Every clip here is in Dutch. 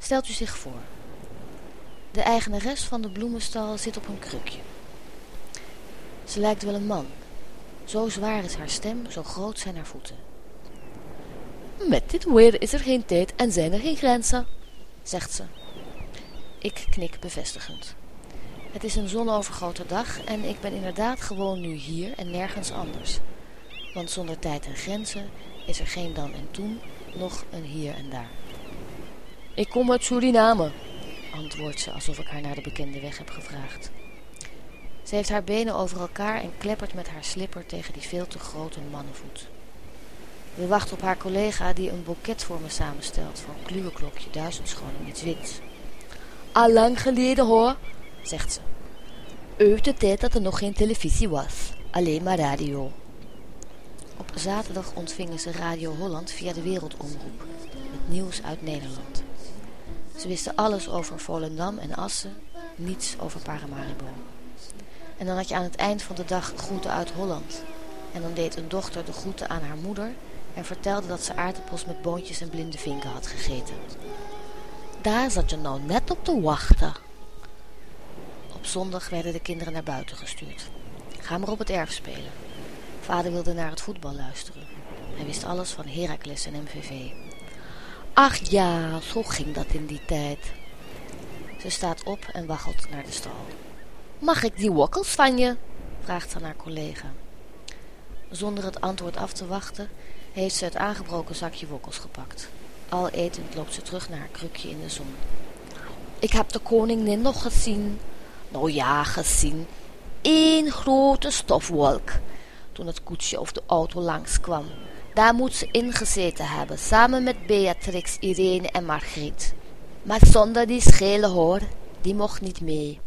Stelt u zich voor. De eigenares van de bloemenstal zit op een krukje. Ze lijkt wel een man. Zo zwaar is haar stem, zo groot zijn haar voeten. Met dit weer is er geen tijd en zijn er geen grenzen, zegt ze. Ik knik bevestigend. Het is een zonovergoten dag en ik ben inderdaad gewoon nu hier en nergens anders. Want zonder tijd en grenzen is er geen dan en toen, nog een hier en daar. Ik kom uit Suriname, antwoordt ze alsof ik haar naar de bekende weg heb gevraagd. Ze heeft haar benen over elkaar en kleppert met haar slipper tegen die veel te grote mannenvoet. We wachten op haar collega die een boeket voor me samenstelt voor een kluwenklokje 1000 schoon in iets wits. Al lang geleden hoor, zegt ze. Uit de tijd dat er nog geen televisie was, alleen maar radio. Op zaterdag ontvingen ze Radio Holland via de Wereldomroep, het nieuws uit Nederland. Ze wisten alles over Volendam en Assen, niets over Paramaribo. En dan had je aan het eind van de dag groeten uit Holland. En dan deed een dochter de groeten aan haar moeder en vertelde dat ze aardappels met boontjes en blinde vinken had gegeten. Daar zat je nou net op te wachten. Op zondag werden de kinderen naar buiten gestuurd. Ga maar op het erf spelen. Vader wilde naar het voetbal luisteren. Hij wist alles van Heracles en MVV. Ach ja, zo ging dat in die tijd. Ze staat op en waggelt naar de stal. Mag ik die wokkels van je? Vraagt ze aan haar collega. Zonder het antwoord af te wachten, heeft ze het aangebroken zakje wokkels gepakt. Al etend loopt ze terug naar haar krukje in de zon. Ik heb de koningin nog gezien. Nou ja, gezien. 1 grote stofwolk. Toen het koetsje of de auto langskwam. Daar moet ze ingezeten hebben, samen met Beatrix, Irene en Margriet. Maar zonder die schelen hoor, die mocht niet mee.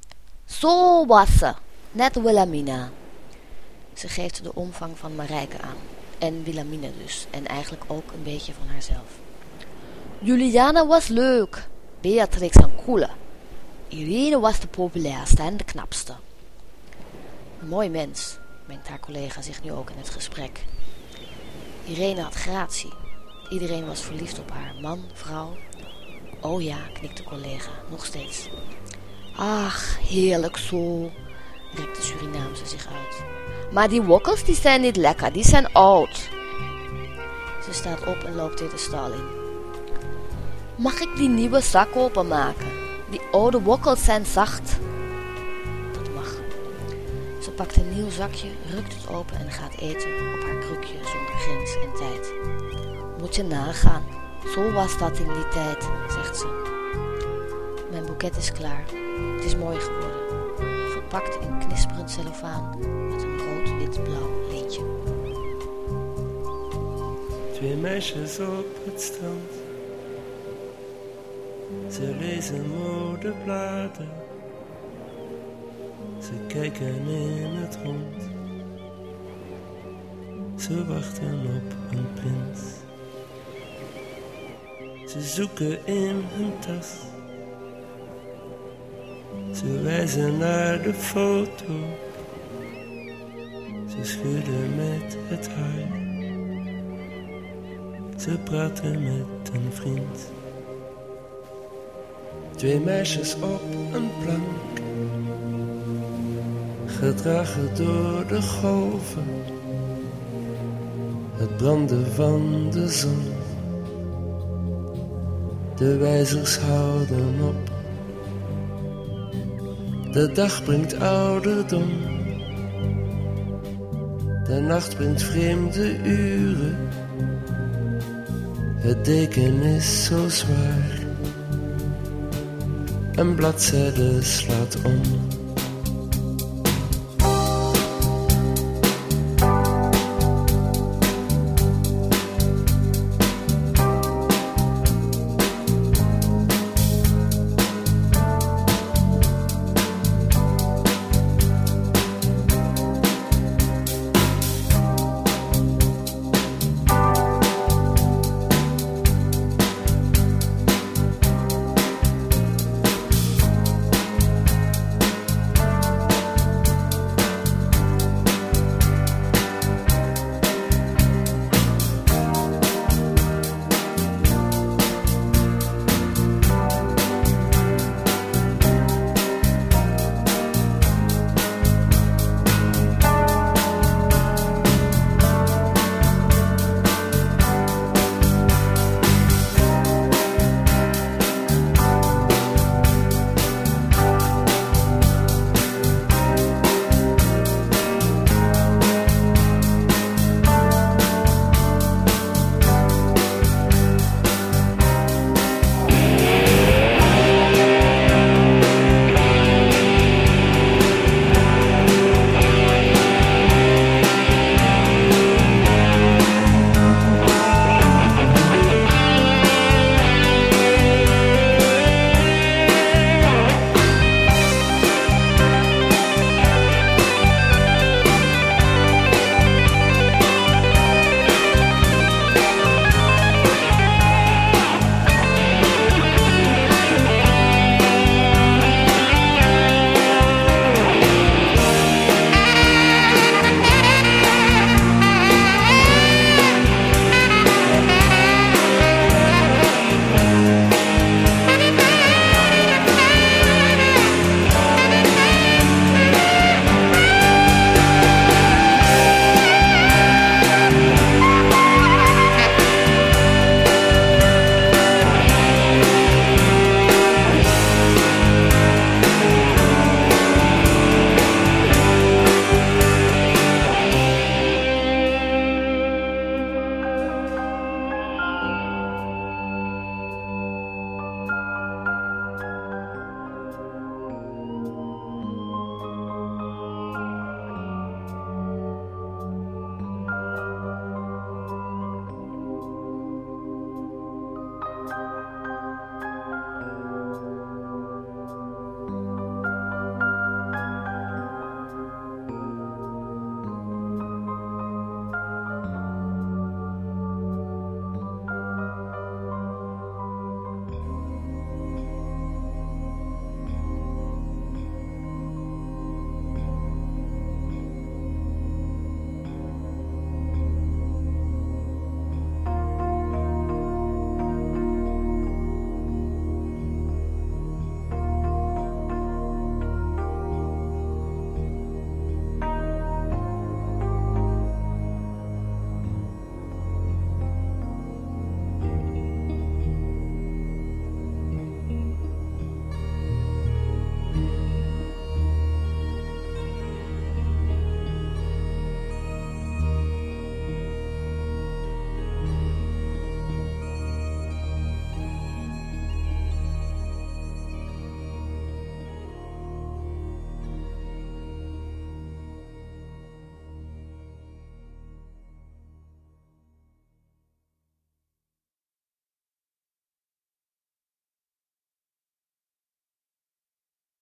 Zo was ze, net Wilhelmina. Ze geeft de omvang van Marijke aan. En Wilhelmina dus, en eigenlijk ook een beetje van haarzelf. Juliana was leuk, Beatrix een coole. Irene was de populairste en de knapste. Een mooi mens, mengt haar collega zich nu ook in het gesprek. Irene had gratie. Iedereen was verliefd op haar, man, vrouw. Oh ja, knikt de collega, nog steeds. Ach, heerlijk zo, rekt de Surinaamse zich uit. Maar die wokkels die zijn niet lekker, die zijn oud. Ze staat op en loopt weer de stal in. Mag ik die nieuwe zak openmaken? Die oude wokkels zijn zacht. Dat mag. Ze pakt een nieuw zakje, rukt het open en gaat eten op haar krukje zonder grens en tijd. Moet je nagaan, zo was dat in die tijd, zegt ze. Mijn boeket is klaar. Het is mooi geworden. Verpakt in knisperend cellofaan met een rood-wit-blauw lintje. 2 meisjes op het strand. Ze lezen modebladen. Ze kijken in het rond. Ze wachten op een prins. Ze zoeken in hun tas. Ze wijzen naar de foto. Ze schudden met het haar. Ze praten met een vriend. 2 meisjes op een plank. Gedragen door de golven. Het branden van de zon. De wijzers houden op. De dag brengt ouderdom. De nacht brengt vreemde uren. Het deken is zo zwaar. Een bladzijde slaat om.